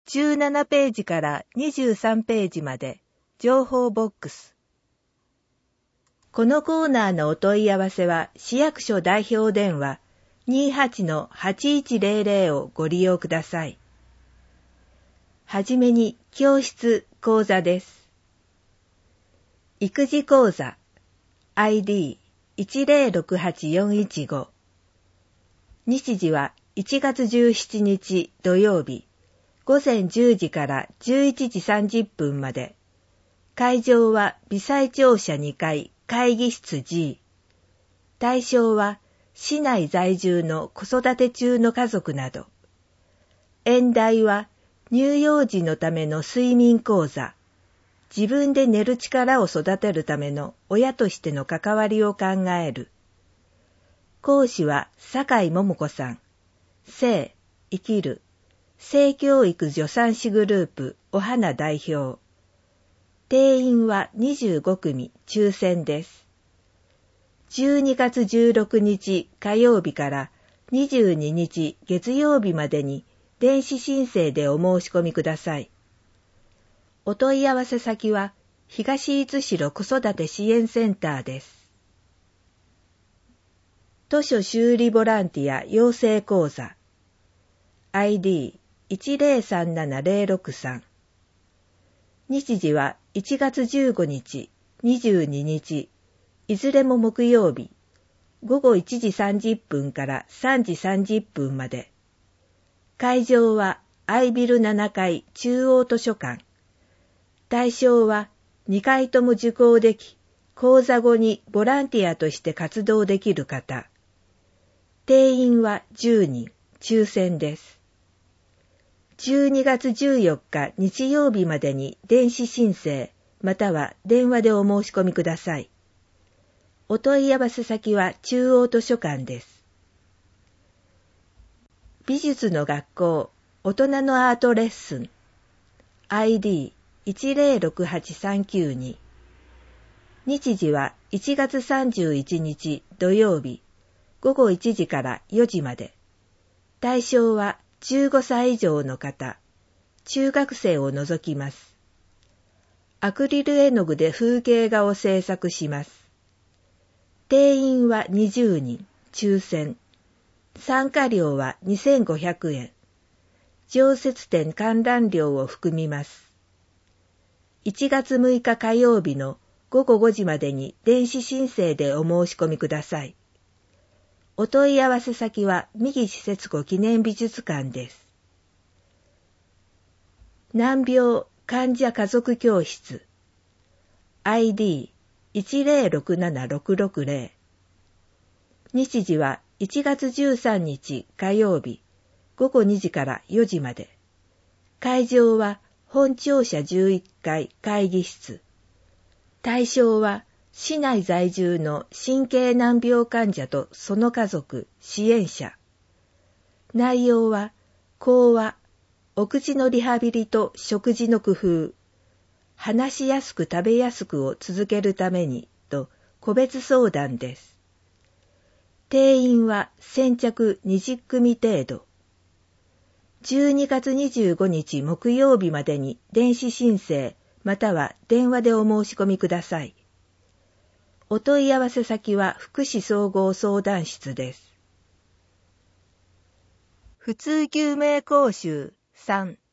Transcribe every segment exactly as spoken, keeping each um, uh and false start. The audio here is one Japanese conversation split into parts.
じゅうななページからにじゅうさんページまで情報ボックス。このコーナーのお問い合わせは市役所代表電話 にじゅうはちのはちいちゼロゼロ をご利用ください。はじめに教室講座です。育児講座 アイディーいちゼロろくはちよんいちご 日時はいちがつじゅうしちにち土曜日午前じゅうじからじゅういちじさんじゅっぷんまで。会場は微細庁舎にかい会議室 G。対象は市内在住の子育て中の家族など。演題は乳幼児のための睡眠講座。自分で寝る力を育てるための親としての関わりを考える。講師は坂井桃子さん。性、生きる。性教育助産師グループお花代表。定員はにじゅうごくみ抽選です。じゅうにがつじゅうろくにち火曜日からにじゅうににち月曜日までに電子申請でお申し込みください。お問い合わせ先は東伊豆市子育て支援センターです。図書修理ボランティア養成講座 アイディーいちゼロさんななゼロろくさん。日時はいちがつじゅうごにち、にじゅうににち、いずれも木曜日、ごごいちじさんじゅっぷんからさんじさんじゅっぷんまで。会場はアイビルななかい中央図書館。対象はにかいとも受講でき、講座後にボランティアとして活動できる方。定員はじゅうにん、抽選です。じゅうにがつじゅうよっか日曜日までに電子申請または電話でお申し込みください。お問い合わせ先は中央図書館です。美術の学校大人のアートレッスン アイディーいちゼロろくはちさんきゅうに。日時はいちがつさんじゅういちにち土曜日ごごいちじからよじまで。対象はじゅうごさい以上の方、中学生を除きます。アクリル絵の具で風景画を制作します。定員はにじゅうにん、抽選。参加料はにせんごひゃくえん。常設展観覧料を含みます。いちがつむいか火曜日のごごごじまでに電子申請でお申し込みください。お問い合わせ先は三岸節子記念美術館です。難病患者家族教室 アイディーいちゼロろくななろくろくゼロ。日時はいちがつじゅうさんにち火曜日ごごにじからよじまで。会場は本庁舎じゅういっかい会議室。対象は市内在住の神経難病患者とその家族、支援者。内容は、講話、お口のリハビリと食事の工夫、話しやすく食べやすくを続けるためにと個別相談です。定員は先着にじゅっくみ程度。じゅうにがつにじゅうごにち木曜日までに電子申請または電話でお申し込みください。お問い合わせ先は福祉総合相談室です。普通救命講習さん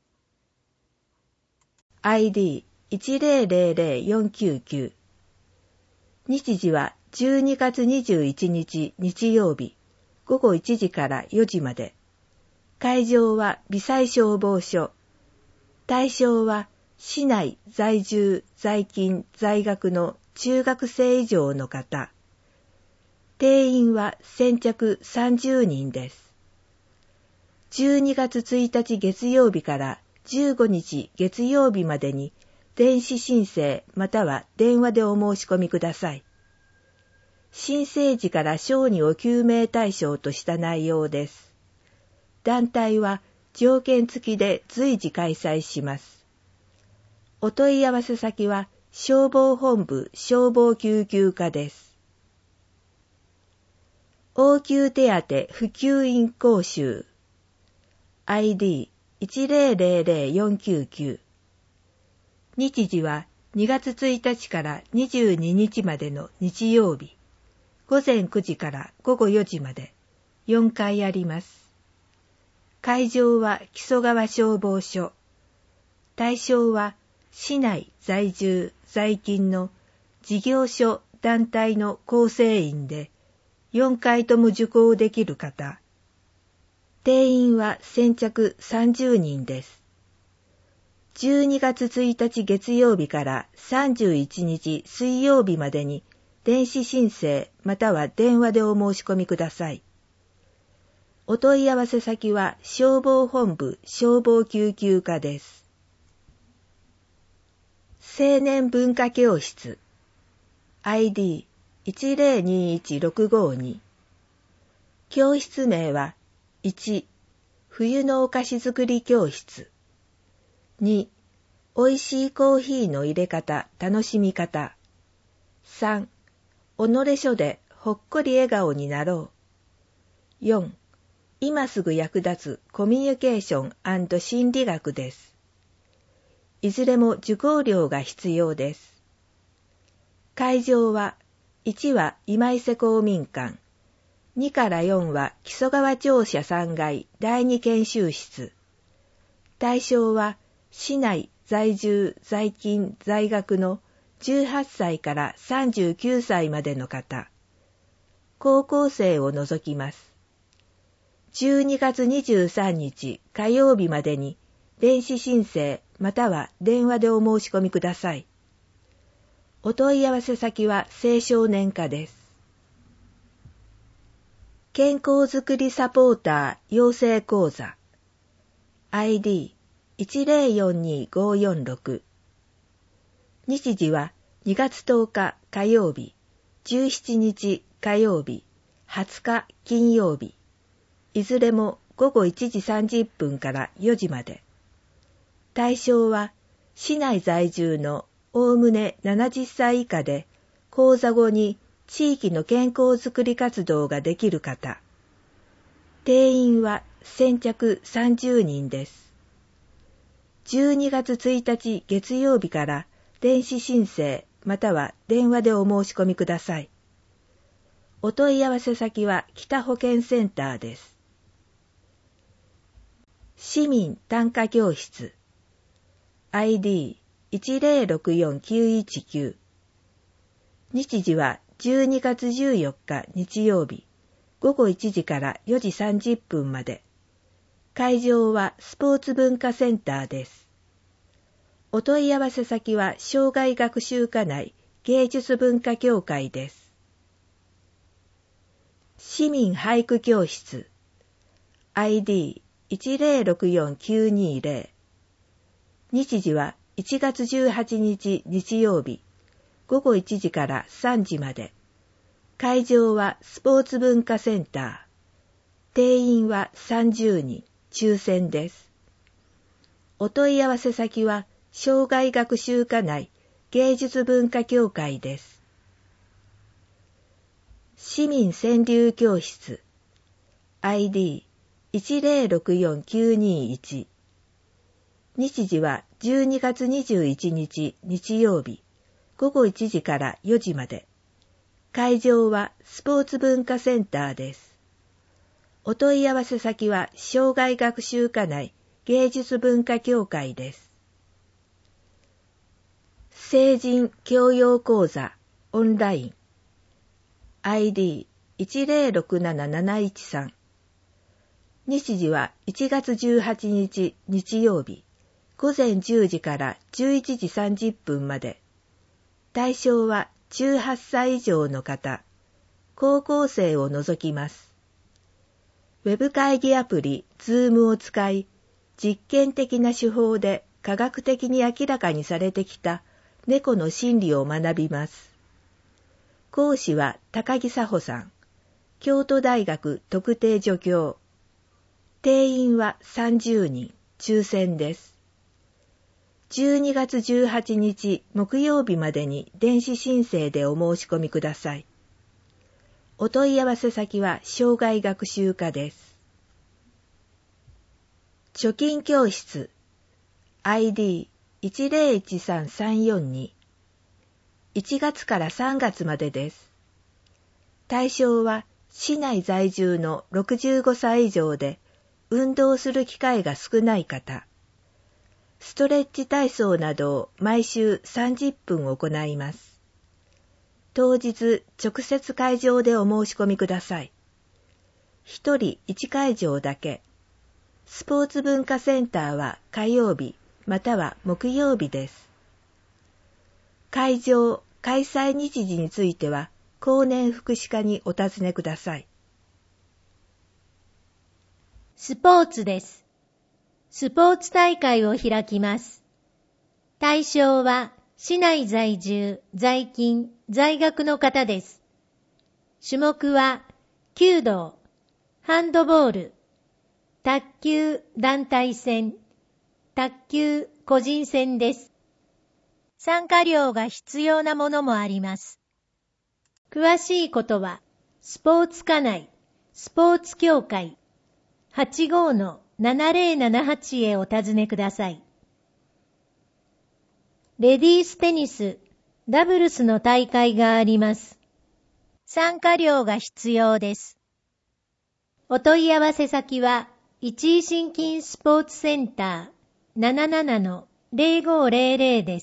アイディーいちゼロゼロゼロよんきゅうきゅう。日時はじゅうにがつにじゅういちにち日曜日ごごいちじからよじまで。会場は微細消防署。対象は市内在住在勤在学の中学生以上の方。定員は先着さんじゅうにんです。じゅうにがつついたち月曜日からじゅうごにち月曜日までに電子申請または電話でお申し込みください。申請時から小児を救命対象とした内容です。団体は条件付きで随時開催します。お問い合わせ先は消防本部消防救急課です。応急手当普及員講習 アイディーいちゼロゼロゼロよんきゅうきゅう。日時はにがつついたちからにじゅうににちまでの日曜日。午前くじから午後よじまでよんかいあります。会場は木曽川消防署。対象は市内在住在勤の事業所団体の構成員でよんかいとも受講できる方。定員は先着さんじゅうにんです。じゅうにがつついたち月曜日からさんじゅういちにち水曜日までに電子申請または電話でお申し込みください。お問い合わせ先は消防本部消防救急課です。青年文化教室 アイディーいちゼロにいちろくごに。教室名はいち. 冬のお菓子作り教室。に. おいしいコーヒーの入れ方、楽しみ方。さん. 己書でほっこり笑顔になろう。よん. 今すぐ役立つコミュニケーション&心理学です。いずれも受講料が必要です。会場はいちは今伊勢公民館。にからよんは木曽川庁舎さんがいだいに研修室。対象は市内在住在勤在学のじゅうはっさいからさんじゅうきゅうさいまでの方。高校生を除きます。じゅうにがつにじゅうさんにち火曜日までに電子申請または電話でお申し込みください。お問い合わせ先は青少年課です。健康づくりサポーター養成講座 アイディーいちゼロよんにごよんろく。日時はにがつとおか火曜日、じゅうしちにち火曜日、はつか金曜日。いずれもごごいちじさんじゅっぷんからよじまで。対象は市内在住のおおむねななじゅっさい以下で講座後に地域の健康づくり活動ができる方。定員は先着さんじゅうにんです。じゅうにがつついたち月曜日から電子申請または電話でお申し込みください。お問い合わせ先は北保健センターです。市民短歌教室 アイディーいちゼロろくよんきゅういちきゅう。日時はじゅうにがつじゅうよっか日曜日、ごごいちじからよじさんじゅっぷんまで。会場はスポーツ文化センターです。お問い合わせ先は障害学習課内芸術文化協会です。市民俳句教室 アイディーいちゼロろくよんきゅうにゼロ。日時はいちがつじゅうはちにち日曜日、ごごいちじからさんじまで。会場はスポーツ文化センター。定員はさんじゅうにん、抽選です。お問い合わせ先は障害学習課内芸術文化協会です。市民川柳教室 アイディーいちゼロろくよんきゅうにいち。日時はじゅうにがつにじゅういちにち日曜日、ごごいちじからよじまで。会場はスポーツ文化センターです。お問い合わせ先は障害学習課内芸術文化協会です。成人教養講座オンライン アイディーいちゼロろくなななないちさん。日時はいちがつじゅうはちにち日曜日、ごぜんじゅうじからじゅういちじさんじゅっぷんまで。対象はじゅうはっさい以上の方、高校生を除きます。ウェブ会議アプリ Zoom を使い、実験的な手法で科学的に明らかにされてきた猫の心理を学びます。講師は高木佐穂さん、京都大学特定助教。定員はさんじゅうにん、抽選です。じゅうにがつじゅうはちにち木曜日までに電子申請でお申し込みください。お問い合わせ先は障害学習課です。 貯金教室 アイディーいちゼロいちさんさんよんに いちがつからさんがつまでです。対象は市内在住のろくじゅうごさい以上で運動する機会が少ない方、ストレッチ体操などを毎週さんじゅっぷん行います。当日直接会場でお申し込みください。ひとりいちかいじょうだけ。スポーツ文化センターは火曜日または木曜日です。会場、開催日時については後年福祉課にお尋ねください。 スポーツです。スポーツ大会を開きます。対象は市内在住、在勤、在学の方です。種目は弓道、ハンドボール、卓球団体戦、卓球個人戦です。参加料が必要なものもあります。詳しいことは、スポーツ課内、スポーツ協会 はちごーのななぜろななはち へお尋ねください。レディーステニス、ダブルスの大会があります。参加料が必要です。お問い合わせ先は、一井心筋スポーツセンター ななななのぜろごぜろぜろ です。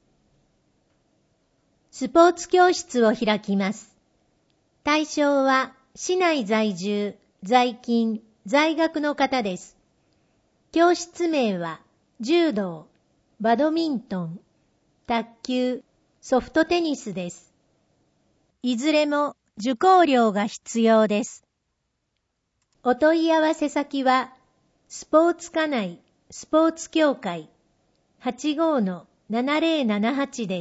スポーツ教室を開きます。対象は市内在住、在勤、在学の方です。教室名は柔道、バドミントン、卓球、ソフトテニスです。いずれも受講料が必要です。お問い合わせ先は、スポーツ課内スポーツ協会 はちごーのななぜろななはち です。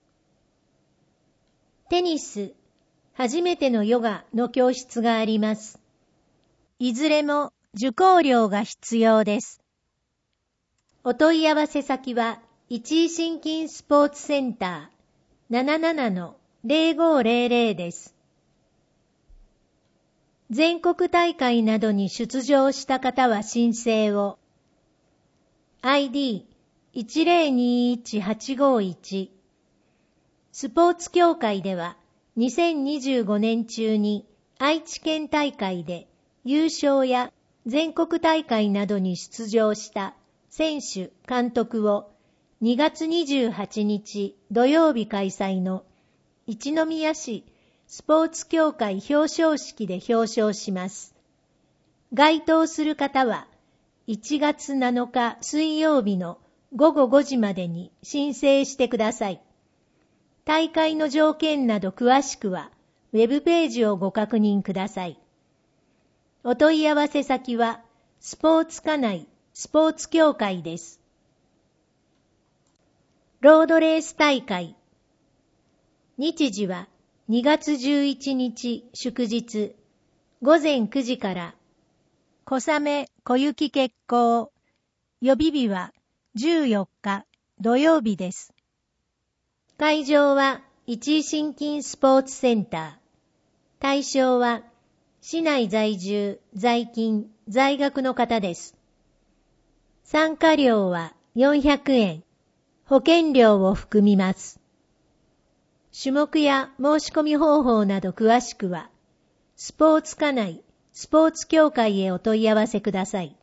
テニス、初めてのヨガの教室があります。いずれも受講料が必要です。お問い合わせ先は、一井心筋スポーツセンター ななななのぜろごぜろぜろ です。全国大会などに出場した方は申請を。アイディーいちゼロにいちはちごいち スポーツ協会ではにせんにじゅうごねん中に愛知県大会で優勝や全国大会などに出場した選手、監督をにがつにじゅうはちにち土曜日開催の一宮市スポーツ協会表彰式で表彰します。該当する方はいちがつなのか水曜日のごごごじまでに申請してください。大会の条件など詳しくはウェブページをご確認ください。お問い合わせ先はスポーツ課内スポーツ協会です。ロードレース大会。日時はにがつじゅういちにち祝日ごぜんくじから小雨小雪決行。予備日はじゅうよっか土曜日です。会場は一井心筋スポーツセンター。対象は市内在住、在勤、在学の方です。参加料はよんひゃくえん。保険料を含みます。種目や申し込み方法など詳しくは、スポーツ課内スポーツ協会へお問い合わせください。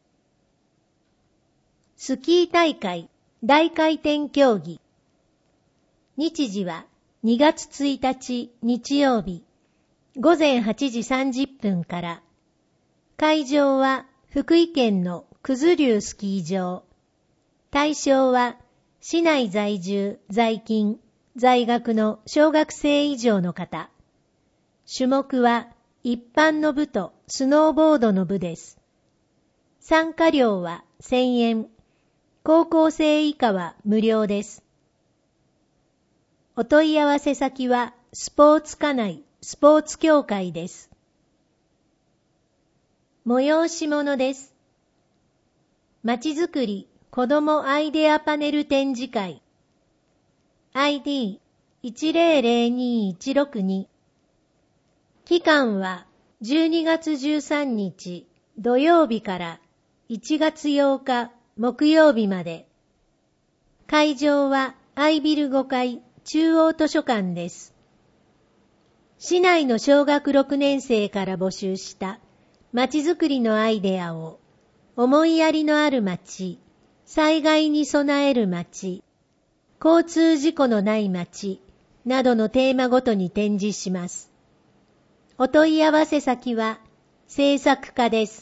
スキー大会大回転競技。日時はにがつついたち日曜日ごぜんはちじさんじゅっぷんから。会場は福井県の九頭竜スキー場。対象は市内在住、在勤、在学の小学生以上の方。種目は一般の部とスノーボードの部です。参加料はせんえん。高校生以下は無料です。お問い合わせ先はスポーツ課内スポーツ協会です。催し物です。まちづくり子どもアイデアパネル展示会 アイディーいちゼロゼロにいちろくに。期間はじゅうにがつじゅうさんにち土曜日からいちがつようか木曜日まで。会場はアイビルごかい中央図書館です。市内の小学ろくねん生から募集したまちづくりのアイデアを、思いやりのあるまち、災害に備えるまち、交通事故のないまちなどのテーマごとに展示します。お問い合わせ先は制作課です。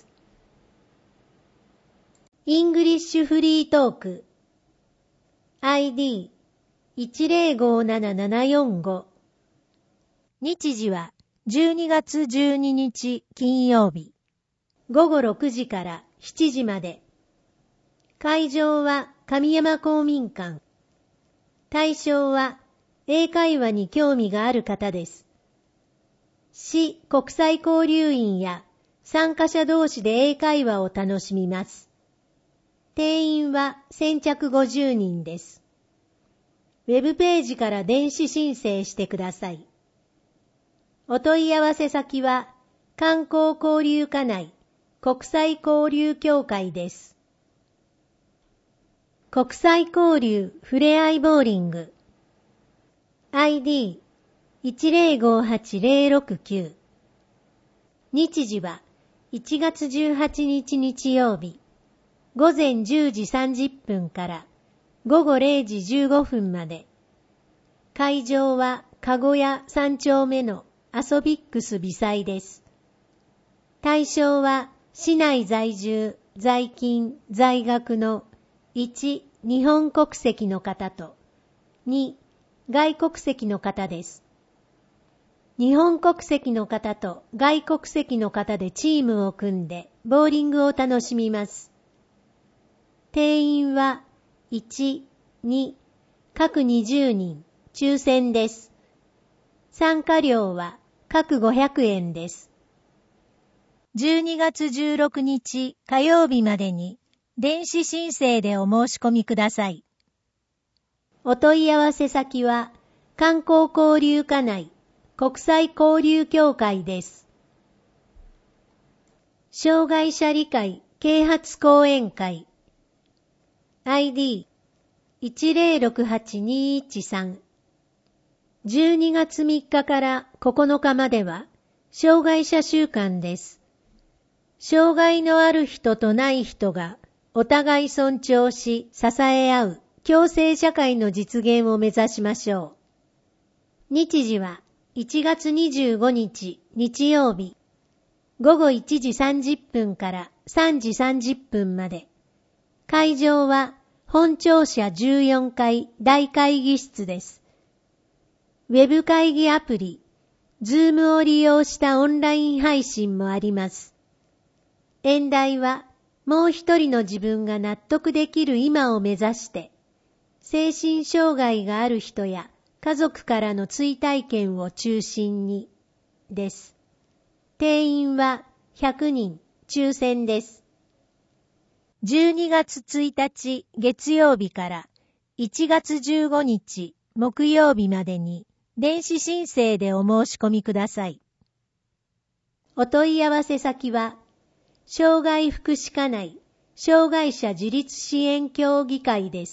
イングリッシュフリートーク アイディーいちゼロごななななよんご 日時はじゅうにがつじゅうににち金曜日ごごろくじからしちじまで。会場は上山公民館。対象は英会話に興味がある方です。市国際交流員や参加者同士で英会話を楽しみます。定員は先着ごじゅうにんです。ウェブページから電子申請してください。お問い合わせ先は観光交流課内国際交流協会です。国際交流ふれあいボーリング アイディーいちゼロごはちゼロろくきゅう 日時はいちがつじゅうはちにち日曜日ごぜんじゅうじさんじゅっぷんからごごれいじじゅうごふんまで。会場はかごやさんちょうめのアソビックス微細です。対象は市内在住、在勤、在学のいち日本国籍の方とに外国籍の方です。日本国籍の方と外国籍の方でチームを組んでボーリングを楽しみます。定員はいち、に、各にじゅうにん、抽選です。参加料は各ごひゃくえんです。じゅうにがつじゅうろくにち火曜日までに電子申請でお申し込みください。お問い合わせ先は観光交流課内国際交流協会です。障害者理解啓発講演会 アイディーいちゼロろくはちにいちさん じゅうにがつみっかからここのかまでは障害者週間です。障害のある人とない人がお互い尊重し支え合う共生社会の実現を目指しましょう。日時はいちがつにじゅうごにち日曜日ごごいちじさんじゅっぷんからさんじさんじゅっぷんまで。会場は本庁舎じゅうよんかい大会議室です。ウェブ会議アプリ、Zoom を利用したオンライン配信もあります。演題は、もう一人の自分が納得できる今を目指して、精神障害がある人や家族からの追体験を中心に、です。定員はひゃくにん、抽選です。じゅうにがつついたち月曜日からいちがつじゅうごにち木曜日までに電子申請でお申し込みください。お問い合わせ先は、障害福祉課内障害者自立支援協議会です。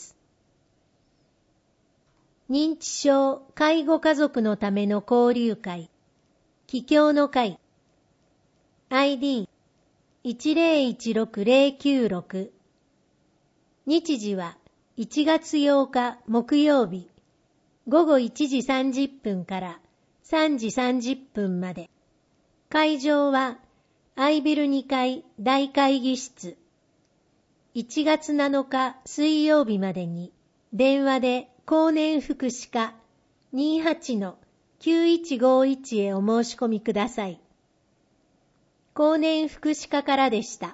認知症介護家族のための交流会、帰郷の会、アイディーいちゼロいちろくゼロきゅうろく 日時はいちがつようか木曜日ごごいちじさんじゅっぷんからさんじさんじゅっぷんまで。会場はアイビルにかい大会議室。いちがつなのか水曜日までに電話で高年福祉課 にはちのきゅういちごいち へお申し込みください。高年福祉課からでした。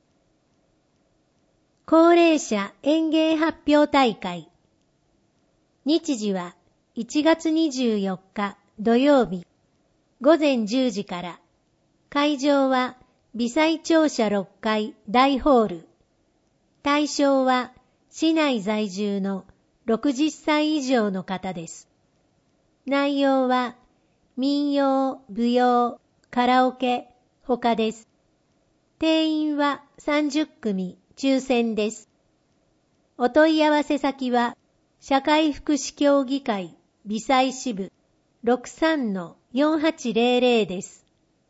高齢者演芸発表大会。日時はいちがつにじゅうよっか土曜日ごぜんじゅうじから。会場は微細庁舎ろっかい大ホール。対象は市内在住のろくじゅっさい以上の方です。内容は民謡、舞踊、カラオケ、他です。定員はさんじゅっくみ、 抽選です。お問い合わせ先は、社会福祉協議会微細支部 ろくさんのよんはちゼロゼロ です。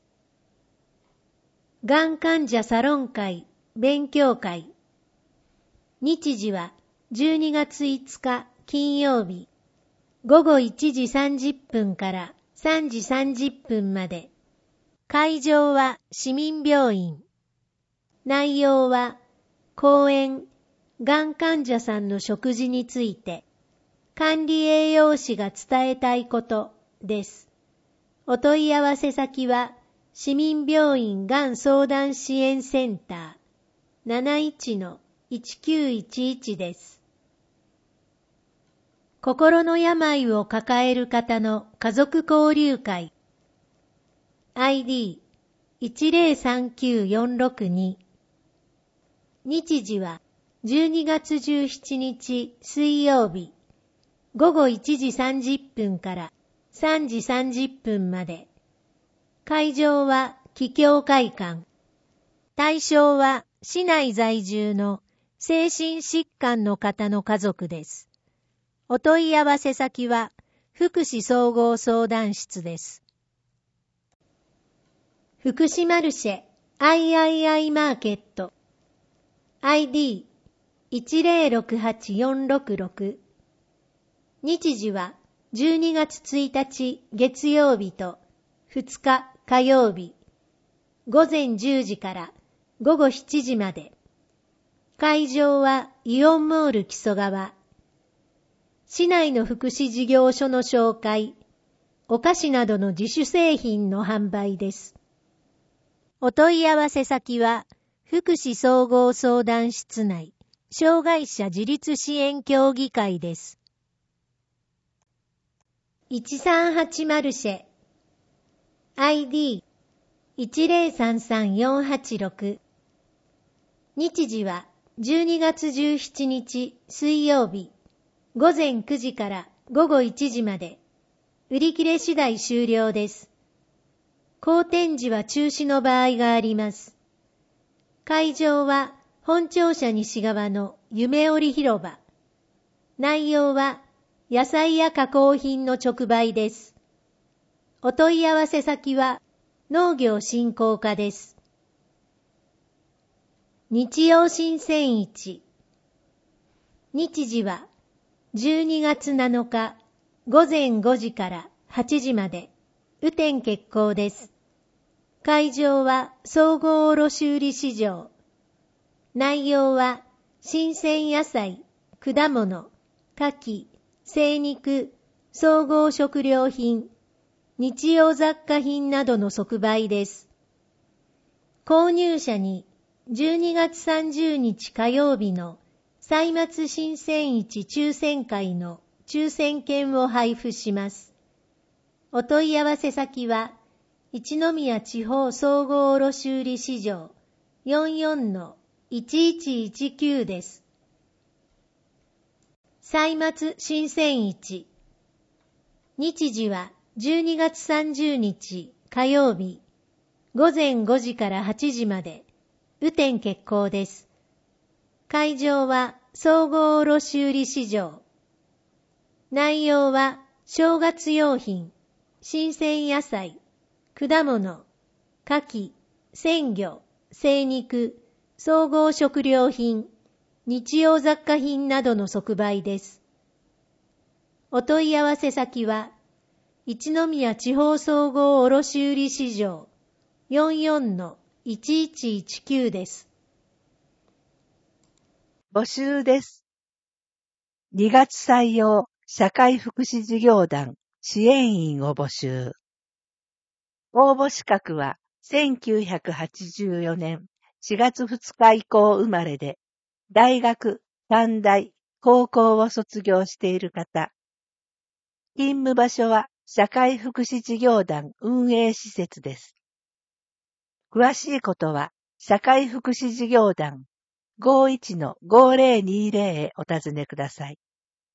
がん患者サロン会勉強会。日時はじゅうにがついつか金曜日、ごごいちじさんじゅっぷんからさんじさんじゅっぷんまで。会場は市民病院。内容は講演、がん患者さんの食事について、管理栄養士が伝えたいことです。お問い合わせ先は、市民病院がん相談支援センター なないちのいちきゅういちいち です。心の病を抱える方の家族交流会 アイディーいちゼロさんきゅうよんろくに。日時はじゅうにがつじゅうしちにち水曜日、ごごいちじさんじゅっぷんからさんじさんじゅっぷんまで。会場は帰郷会館。対象は市内在住の精神疾患の方の家族です。お問い合わせ先は福祉総合相談室です。福祉マルシェ アイアイアイ マーケット アイディーいちゼロろくはちよんろくろく。日時はじゅうにがつついたち月曜日とふつか火曜日、ごぜんじゅうじからごごしちじまで。会場はイオンモール木曽川。市内の福祉事業所の紹介、お菓子などの自主製品の販売です。お問い合わせ先は福祉総合相談室内障害者自立支援協議会です。いちさんはちマルシェ アイディーいちゼロさんさんよんはちろく。日時はじゅうにがつじゅうしちにち水曜日、ごぜんくじからごごいちじまで。売り切れ次第終了です。後展示は中止の場合があります。会場は本庁舎西側の夢織広場。内容は野菜や加工品の直売です。お問い合わせ先は農業振興課です。日曜新鮮市。日時はじゅうにがつなのかごぜんごじからはちじまで。雨天決行です。会場は総合卸売市場。内容は新鮮野菜、果物、牡蠣、精肉、総合食料品、日用雑貨品などの即売です。購入者にじゅうにがつさんじゅうにち火曜日の歳末新鮮市抽選会の抽選券を配布します。お問い合わせ先は一宮地方総合卸売市場 よんよんのいちいちいちきゅう です。歳末新鮮市。日時はじゅうにがつさんじゅうにち火曜日、ごぜんごじからはちじまで。雨天決行です。会場は総合卸売市場。内容は正月用品、新鮮野菜、果物、牡蠣、鮮魚、精肉、総合食料品、日用雑貨品などの即売です。お問い合わせ先は一宮地方総合卸売市場 よんよんのいちいちいちきゅう です。 募集です。にがつ採用社会福祉事業団支援員を募集。応募資格はせんきゅうひゃくはちじゅうよねんしがつふつか以降生まれで、大学、短大、高校を卒業している方。勤務場所は社会福祉事業団運営施設です。詳しいことは社会福祉事業団 ごいちのごぜろにぜろ へお尋ねください。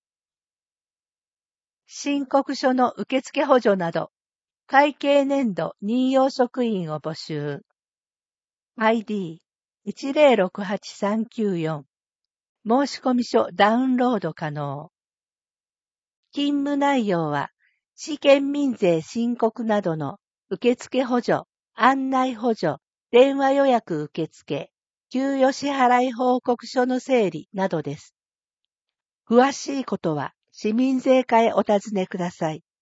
申告書の受付補助など、会計年度任用職員を募集。アイディーいちゼロろくはちさんきゅうよん。申込書ダウンロード可能。勤務内容は、市県民税申告などの受付補助、案内補助、電話予約受付、給与支払い報告書の整理などです。詳しいことは市民税課へお尋ねください。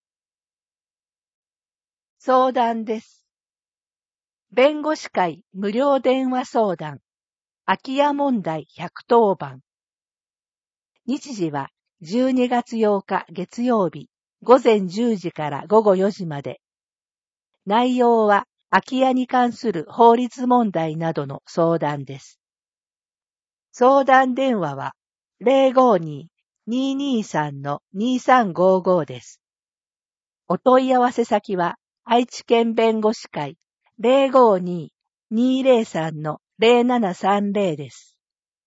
相談です。弁護士会無料電話相談。空き家問題ひゃくとおばん。日時はじゅうにがつようか月曜日午前じゅうじから午後よじまで。内容は空き家に関する法律問題などの相談です。相談電話は ゼロごにーにーにーさん にーさんごーごー です。お問い合わせ先は愛知県弁護士会 ゼロごにーにーゼロさん ゼロななさんゼロ です。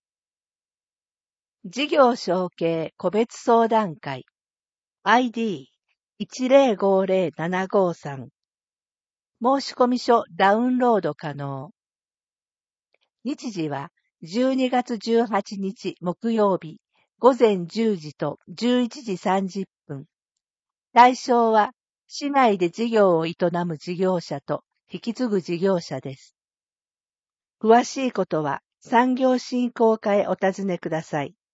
事業承継個別相談会 アイディーいちゼロごゼロななごさん 申込書ダウンロード可能。日時はじゅうにがつじゅうはちにち木曜日午前じゅうじとじゅういちじさんじゅっぷん。対象は市内で事業を営む事業者と引き継ぐ事業者です。詳しいことは産業振興課へお尋ねください。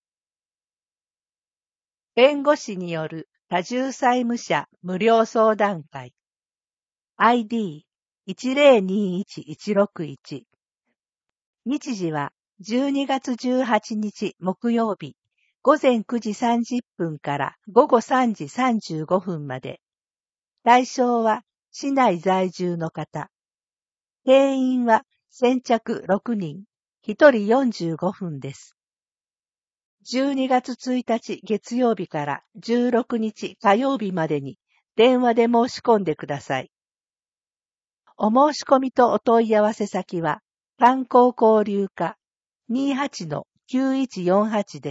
弁護士による多重債務者無料相談会 アイディーいちゼロにいちいちろくいち。日時はじゅうにがつじゅうはちにち木曜日午前くじさんじゅっぷんから午後さんじさんじゅうごふんまで。対象は市内在住の方。定員は先着ろくにん、ひとりよんじゅうごふんです。じゅうにがつついたち月曜日からじゅうろくにち火曜日までに電話で申し込んでください。お申し込みとお問い合わせ先は観光交流課 にーはちのきゅういちよんはち です。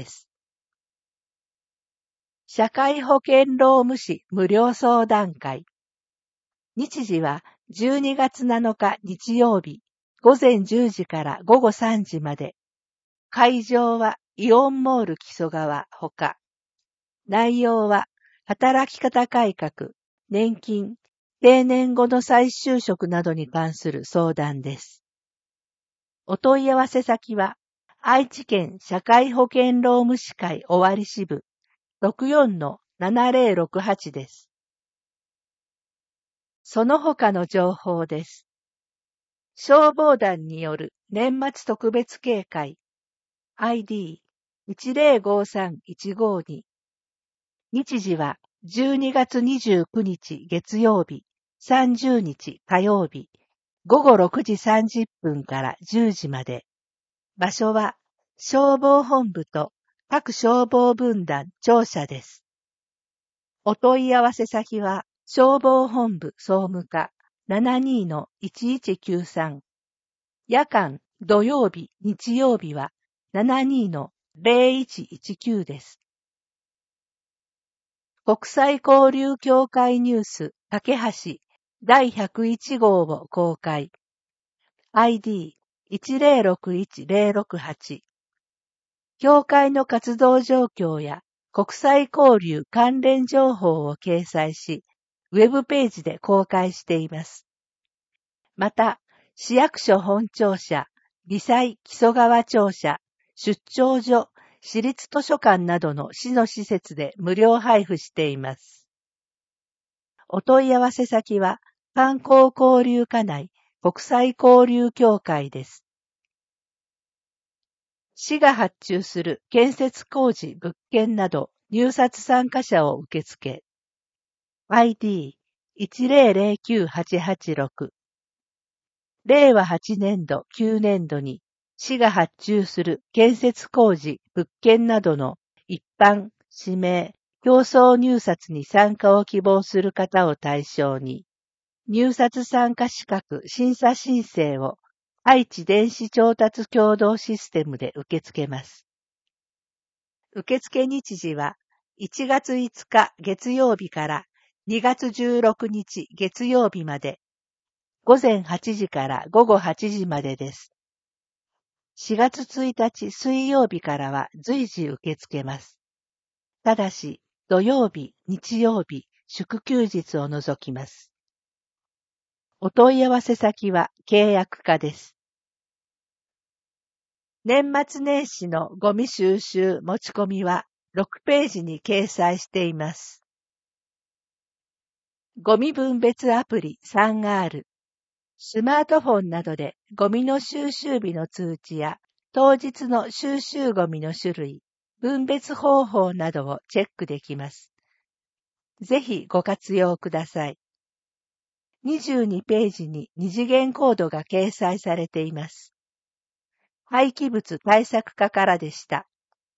社会保険労務士無料相談会。日時はじゅうにがつなのか日曜日午前じゅうじから午後さんじまで。会場はイオンモール木曽川ほか。内容は働き方改革、年金、定年後の再就職などに関する相談です。お問い合わせ先は愛知県社会保険労務士会尾張支部 ろくよんのななゼロろくはち です。その他の情報です。消防団による年末特別警戒 アイディーいちゼロごさんいちごに。日時はじゅうにがつにじゅうくにち月曜日、さんじゅうにち火曜日、午後ろくじさんじゅっぷんからじゅうじまで。場所は消防本部と各消防分団庁舎です。お問い合わせ先は消防本部総務課 ななにーのいちいちきゅうさん。夜間、土曜日、日曜日は ななにーのゼロいちいちきゅう です。国際交流協会ニュース、架け橋だいひゃくいちごうを公開。アイディーいちゼロろくいちゼロろくはち。協会の活動状況や国際交流関連情報を掲載し、ウェブページで公開しています。また、市役所本庁舎、微細木曽川庁舎、出張所、市立図書館などの市の施設で無料配布しています。お問い合わせ先は観光交流課内国際交流協会です。市が発注する建設工事物件など入札参加者を受付。アイディーいちゼロゼロきゅうはちはちろく。れいわはちねんどきゅうねんどに市が発注する建設工事物件などの一般、指名、競争入札に参加を希望する方を対象に、入札参加資格審査申請を愛知電子調達共同システムで受け付けます。受付日時はいちがついつか月曜日からにがつじゅうろくにち月曜日まで、午前はちじから午後はちじまでです。 しがつついたち水曜日からは随時受け付けます。ただし、土曜日、日曜日、祝休日を除きます。お問い合わせ先は契約課です。年末年始のゴミ収集持ち込みはろくページに掲載しています。ゴミ分別アプリ スリーアール。スマートフォンなどでゴミの収集日の通知や当日の収集ゴミの種類、分別方法などをチェックできます。ぜひご活用ください。にじゅうにページに二次元コードが掲載されています。廃棄物対策課からでした。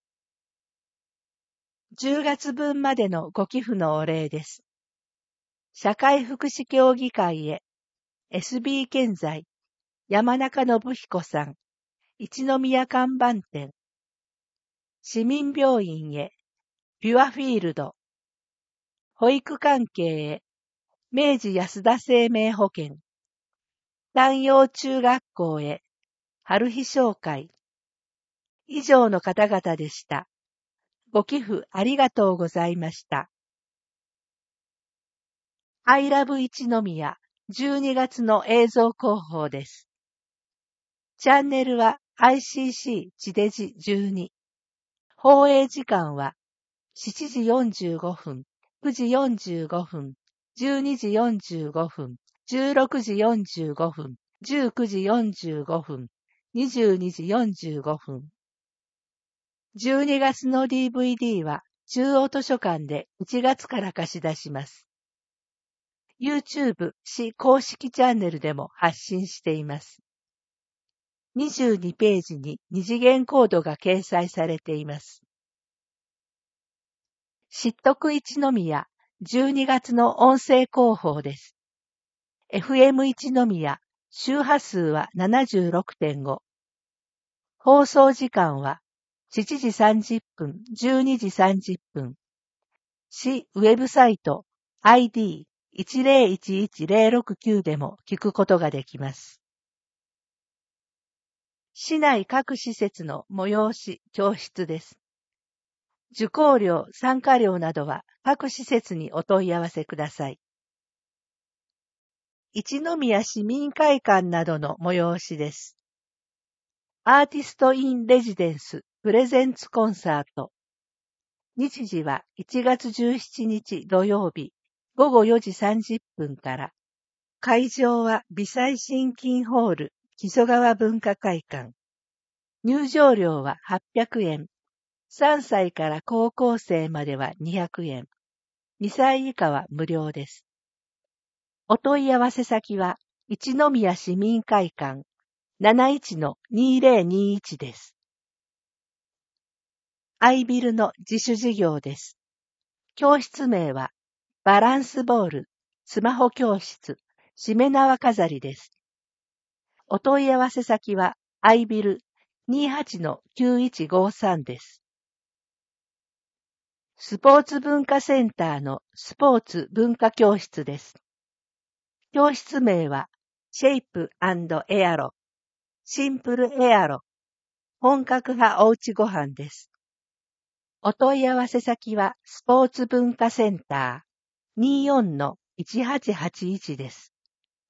じゅうがつぶんまでのご寄付のお礼です。社会福祉協議会へ、エスビー 建材、山中信彦さん、一宮看板店、市民病院へ、ピュアフィールド、保育関係へ、明治安田生命保険、山陽中学校へ、春日商会。以上の方々でした。ご寄付ありがとうございました。I love 一宮じゅうにがつの映像広報です。チャンネルは アイシーシー 地デジじゅうに。放映時間はしちじよんじゅうごふん、くじよんじゅうごふん、じゅうにじよんじゅうごふん、じゅうろくじよんじゅうごふん、じゅうくじよんじゅうごふん、にじゅうにじよんじゅうごふん。じゅうにがつの ディーブイディー は中央図書館でいちがつから貸し出します。YouTube 市公式チャンネルでも発信しています。にじゅうにページに二次元コードが掲載されています。知得一宮じゅうにがつの音声広報です。エフエム 一宮周波数は ななじゅうろくてんご。放送時間はしちじさんじゅっぷん、じゅうにじさんじゅっぷん。市ウェブサイト アイディーいちゼロいちいちゼロろくきゅう でも聞くことができます。市内各施設の催し教室です。受講料、参加料などは各施設にお問い合わせください。一宮市民会館などの催しです。アーティスト・イン・レジデンスプレゼンツコンサート。日時はいちがつじゅうしちにち土曜日ごごよじさんじゅっぷんから。会場は微細心筋ホール木曽川文化会館。入場料ははっぴゃくえん。さんさいから高校生まではにひゃくえん。にさい以下は無料です。お問い合わせ先は一宮市民会館 なないちのにゼロにいち です。アイビルの自主事業です。教室名はバランスボールスマホ教室しめ縄飾りです。お問い合わせ先はアイビル にじゅうはちのきゅういちごさん です。スポーツ文化センターのスポーツ文化教室です。教室名はシェイプ&エアロ、シンプルエアロ、本格派おうちご飯です。お問い合わせ先はスポーツ文化センター にじゅうよんのいちはちはちいち です。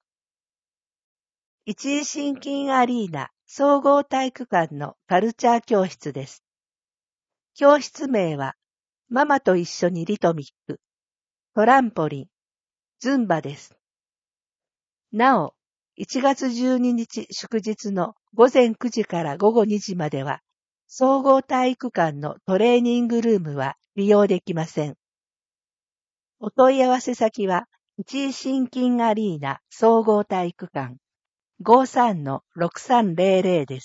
一位心筋アリーナ総合体育館のカルチャー教室です。教室名はママと一緒にリトミック、トランポリン、ズンバです。なお、いちがつじゅうににち祝日のごぜんくじからごごにじまでは、総合体育館のトレーニングルームは利用できません。お問い合わせ先は、一位心筋アリーナ総合体育館 ごじゅうさんのろくさんゼロゼロ です。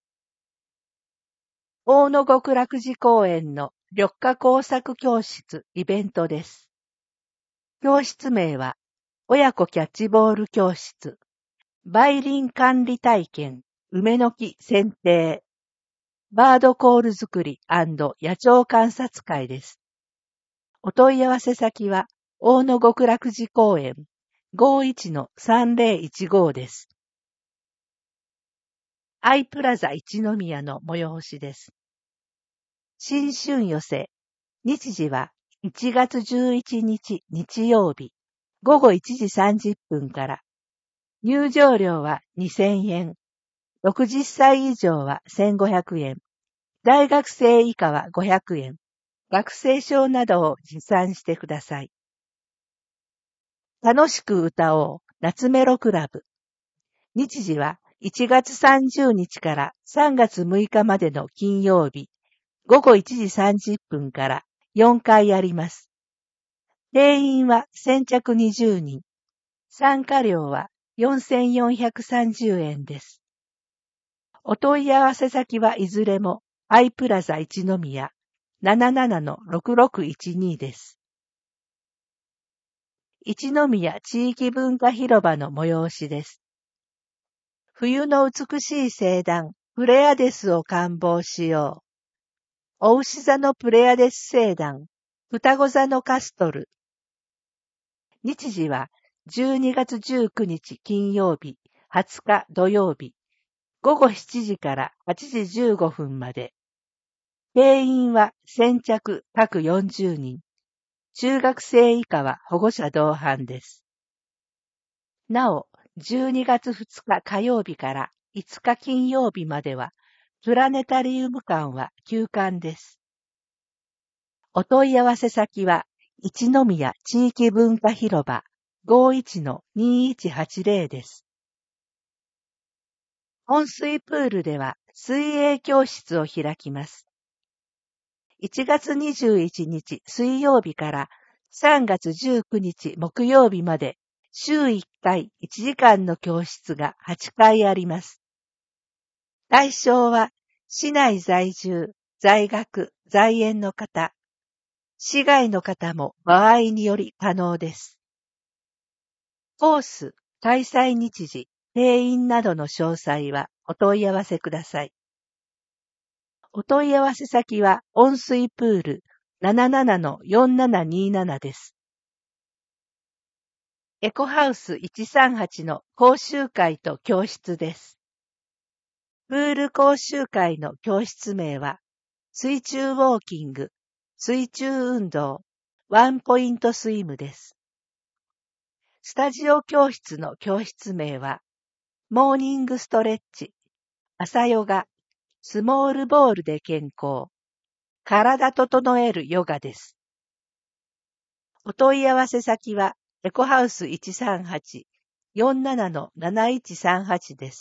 大野極楽寺公園の緑化工作教室イベントです。教室名は、親子キャッチボール教室、梅林管理体験、梅の木剪定、バードコール作り&野鳥観察会です。お問い合わせ先は、大野極楽寺公園 ごじゅういちのさんゼロいちご です。 アイプラザ一宮の催しです。新春寄せ、日時はいちがつじゅういちにち日曜日、ごごいちじさんじゅっぷんから、入場料はにせんえん、ろくじゅっさい以上はせんごひゃくえん、大学生以下はごひゃくえん、学生証などを持参してください。楽しく歌おう夏メロクラブ。日時はいちがつさんじゅうにちからさんがつむいかまでの金曜日、ごごいちじさんじゅっぷんからよんかいあります。定員は先着にじゅうにん。参加料はよんせんよんひゃくさんじゅうえんです。お問い合わせ先はいずれもアイプラザ一宮 ななななのろくろくいちに です。一宮地域文化広場の催しです。冬の美しい星団プレアデスを観望しよう。お牛座のプレアデス星団、双子座のカストル。日時はじゅうにがつじゅうくにち金曜日、はつか土曜日、ごごしちじからはちじじゅうごふんまで。定員は先着各よんじゅうにん。中学生以下は保護者同伴です。なお、じゅうにがつふつか火曜日からいつか金曜日までは、プラネタリウム館は休館です。お問い合わせ先は、一宮地域文化広場 ごいちのにいちはちぜろ です。温水プールでは水泳教室を開きます。いちがつにじゅういちにち水曜日からさんがつじゅうくにち木曜日まで週いっかいいちじかんの教室がはちかいあります。対象は市内在住、在学、在園の方、市外の方も場合により可能です。コース、開催日時、定員などの詳細はお問い合わせください。お問い合わせ先は温水プール ななななのよんななにーなな です。エコハウスいちさんはちの講習会と教室です。プール講習会の教室名は水中ウォーキング、水中運動、ワンポイントスイムです。スタジオ教室の教室名はモーニングストレッチ、朝ヨガ、スモールボールで健康、体整えるヨガです。お問い合わせ先はエコハウスいちさんはち よんななのなないちさんはち です。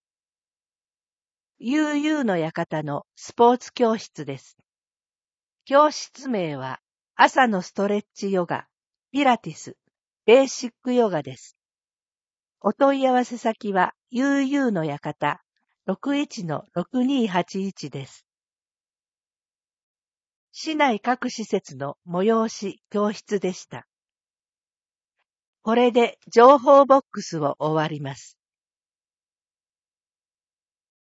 ユーユー の館のスポーツ教室です。教室名は朝のストレッチヨガ、ピラティス、ベーシックヨガです。お問い合わせ先は ユーユー の館 ろくいちのろくにーはちいち です。市内各施設の催し教室でした。これで情報ボックスを終わります。